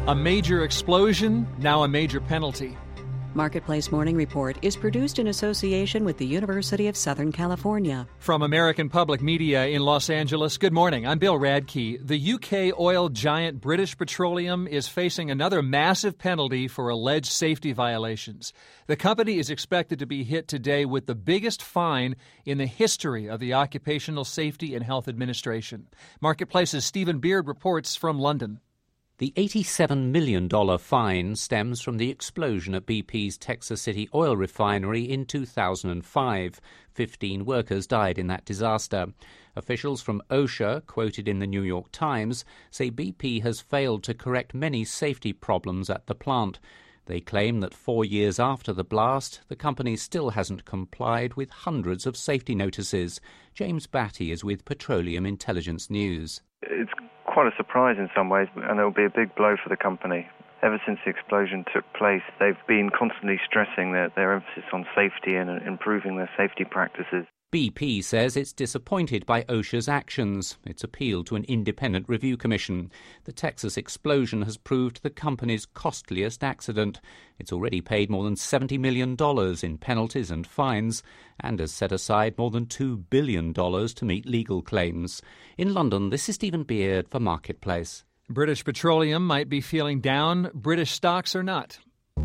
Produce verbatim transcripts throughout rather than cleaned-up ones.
A major explosion, now a major penalty. Marketplace Morning Report is produced in association with the University of Southern California. From American Public Media in Los Angeles, good morning. I'm Bill Radke. The U K oil giant British Petroleum is facing another massive penalty for alleged safety violations. The company is expected to be hit today with the biggest fine in the history of the Occupational Safety and Health Administration. Marketplace's Stephen Beard reports from London. The eighty-seven million dollars fine stems from the explosion at B P's Texas City oil refinery in two thousand five. Fifteen workers died in that disaster. Officials from OSHA, quoted in the New York Times, say B P has failed to correct many safety problems at the plant. They claim that four years after the blast, the company still hasn't complied with hundreds of safety notices. James Batty is with Petroleum Intelligence News. It's quite a surprise in some ways, and it will be a big blow for the company. Ever since the explosion took place, they've been constantly stressing their, their emphasis on safety and improving their safety practices. B P says it's disappointed by OSHA's actions. It's appealed to an independent review commission. The Texas explosion has proved the company's costliest accident. It's already paid more than seventy million dollars in penalties and fines and has set aside more than two billion dollars to meet legal claims. In London, this is Stephen Beard for Marketplace. British Petroleum might be feeling down. British stocks are not.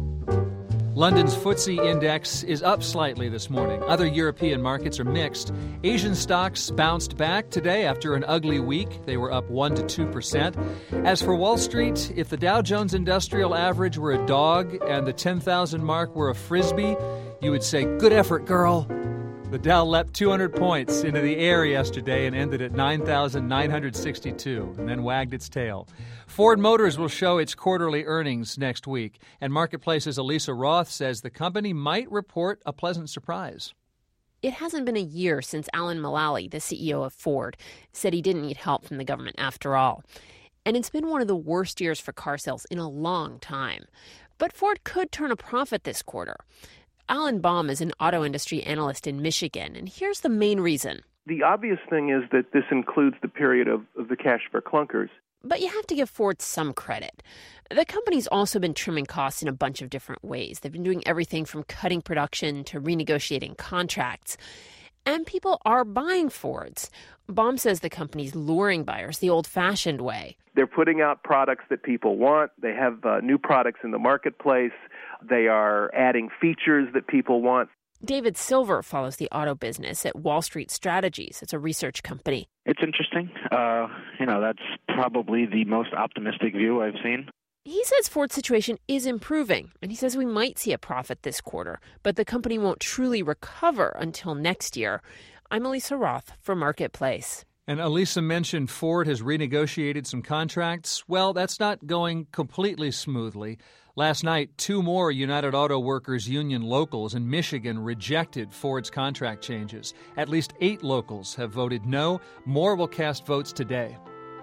London's F T S E index is up slightly this morning. Other European markets are mixed. Asian stocks bounced back today after an ugly week. They were up one to two percent. As for Wall Street, if the Dow Jones Industrial Average were a dog and the ten thousand mark were a frisbee, you would say, good effort, girl. The Dow leapt two hundred points into the air yesterday and ended at nine thousand nine hundred sixty-two and then wagged its tail. Ford Motors will show its quarterly earnings next week, and Marketplace's Elisa Roth says the company might report a pleasant surprise. It hasn't been a year since Alan Mulally, the C E O of Ford, said he didn't need help from the government after all. And it's been one of the worst years for car sales in a long time. But Ford could turn a profit this quarter. Alan Baum is an auto industry analyst in Michigan, and here's the main reason. The obvious thing is that this includes the period of, of the cash for clunkers. But you have to give Ford some credit. The company's also been trimming costs in a bunch of different ways. They've been doing everything from cutting production to renegotiating contracts. And people are buying Fords. Baum says the company's luring buyers the old-fashioned way. They're putting out products that people want. They have uh, new products in the marketplace. They are adding features that people want. David Silver follows the auto business at Wall Street Strategies. It's a research company. It's interesting. Uh, you know, that's probably the most optimistic view I've seen. He says Ford's situation is improving, and he says we might see a profit this quarter, but the company won't truly recover until next year. I'm Elisa Roth for Marketplace. And Elisa mentioned Ford has renegotiated some contracts. Well, that's not going completely smoothly. Last night, two more United Auto Workers union locals in Michigan rejected Ford's contract changes. At least eight locals have voted no. More will cast votes today.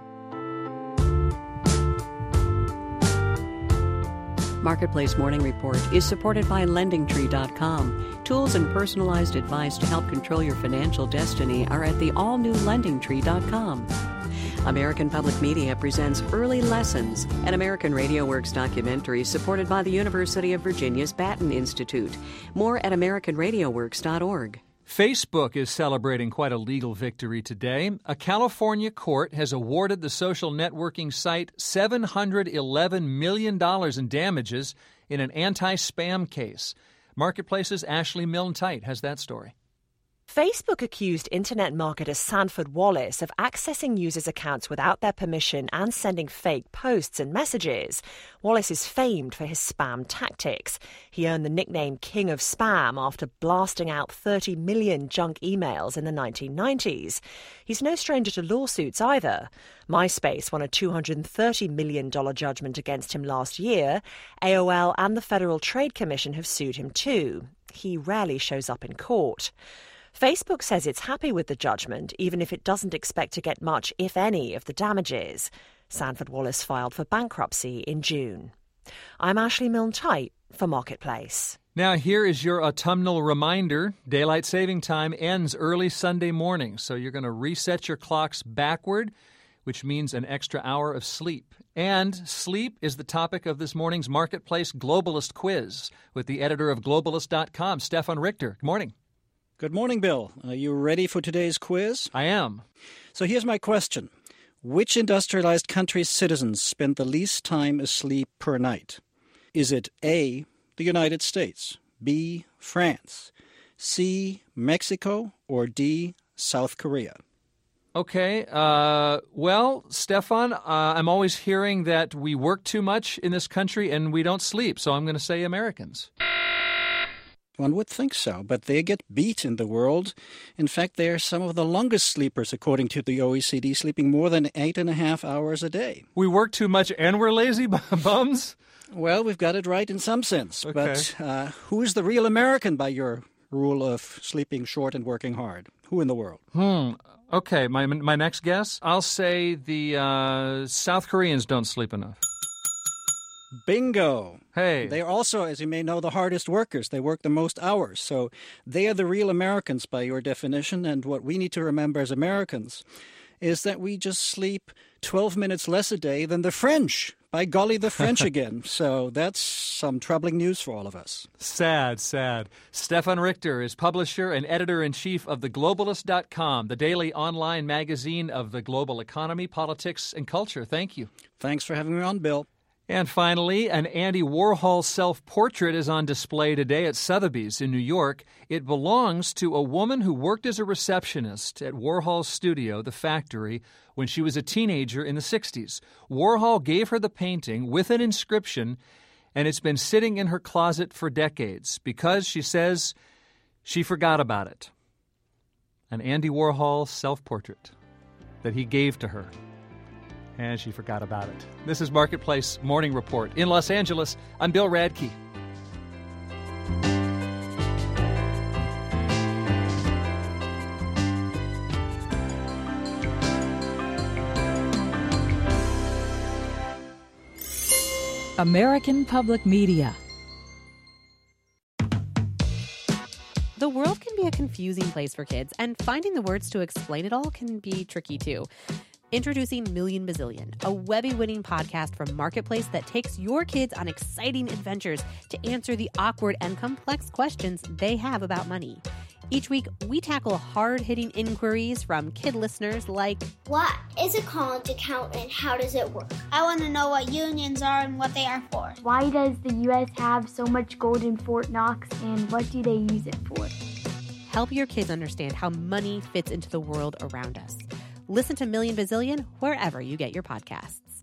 Marketplace Morning Report is supported by Lending Tree dot com. Tools and personalized advice to help control your financial destiny are at the all-new Lending Tree dot com. American Public Media presents Early Lessons, an American Radio Works documentary supported by the University of Virginia's Batten Institute. More at American Radio Works dot org. Facebook is celebrating quite a legal victory today. A California court has awarded the social networking site seven hundred eleven million dollars in damages in an anti-spam case. Marketplace's Ashley Milne-Tite has that story. Facebook accused internet marketer Sanford Wallace of accessing users' accounts without their permission and sending fake posts and messages. Wallace is famed for his spam tactics. He earned the nickname King of Spam after blasting out thirty million junk emails in the nineteen nineties. He's no stranger to lawsuits either. MySpace won a two hundred thirty million dollars judgment against him last year. A O L and the Federal Trade Commission have sued him too. He rarely shows up in court. Facebook says it's happy with the judgment, even if it doesn't expect to get much, if any, of the damages. Sanford Wallace filed for bankruptcy in June. I'm Ashley Milne-Tite for Marketplace. Now, here is your autumnal reminder. Daylight saving time ends early Sunday morning, so you're going to reset your clocks backward. which means an extra hour of sleep. And sleep is the topic of this morning's Marketplace Globalist Quiz with the editor of globalist dot com, Stefan Richter. Good morning. Good morning, Bill. Are you ready for today's quiz? I am. So here's my question. Which industrialized country's citizens spend the least time asleep per night? Is it A, the United States, B, France, C, Mexico, or D, South Korea? Okay, uh, well, Stefan, uh, I'm always hearing that we work too much in this country and we don't sleep, so I'm going to say Americans. One would think so, but they get beat in the world. In fact, they are some of the longest sleepers, according to the O E C D, sleeping more than eight and a half hours a day. We work too much and we're lazy bums? Well, we've got it right in some sense. Okay. But uh, who is the real American by your rule of sleeping short and working hard? Who in the world? Hmm. Okay, my my next guess, I'll say the uh, South Koreans don't sleep enough. Bingo. Hey. They are also, as you may know, the hardest workers. They work the most hours. So they are the real Americans by your definition. And what we need to remember as Americans is that we just sleep twelve minutes less a day than the French. By golly, the French again. So that's some troubling news for all of us. Sad, sad. Stefan Richter is publisher and editor-in-chief of the globalist dot com, the daily online magazine of the global economy, politics, and culture. Thank you. Thanks for having me on, Bill. And finally, an Andy Warhol self-portrait is on display today at Sotheby's in New York. It belongs to a woman who worked as a receptionist at Warhol's studio, The Factory, when she was a teenager in the sixties. Warhol gave her the painting with an inscription, and it's been sitting in her closet for decades because, she says, she forgot about it. An Andy Warhol self-portrait that he gave to her. And she forgot about it. This is Marketplace Morning Report. In Los Angeles, I'm Bill Radke. American Public Media. The world can be a confusing place for kids, and finding the words to explain it all can be tricky too. Introducing Million Bazillion, a Webby-winning podcast from Marketplace that takes your kids on exciting adventures to answer the awkward and complex questions they have about money. Each week, we tackle hard-hitting inquiries from kid listeners like, what is a college account and how does it work? I want to know what unions are and what they are for. Why does the U S have so much gold in Fort Knox and what do they use it for? Help your kids understand how money fits into the world around us. Listen to Million Bazillion wherever you get your podcasts.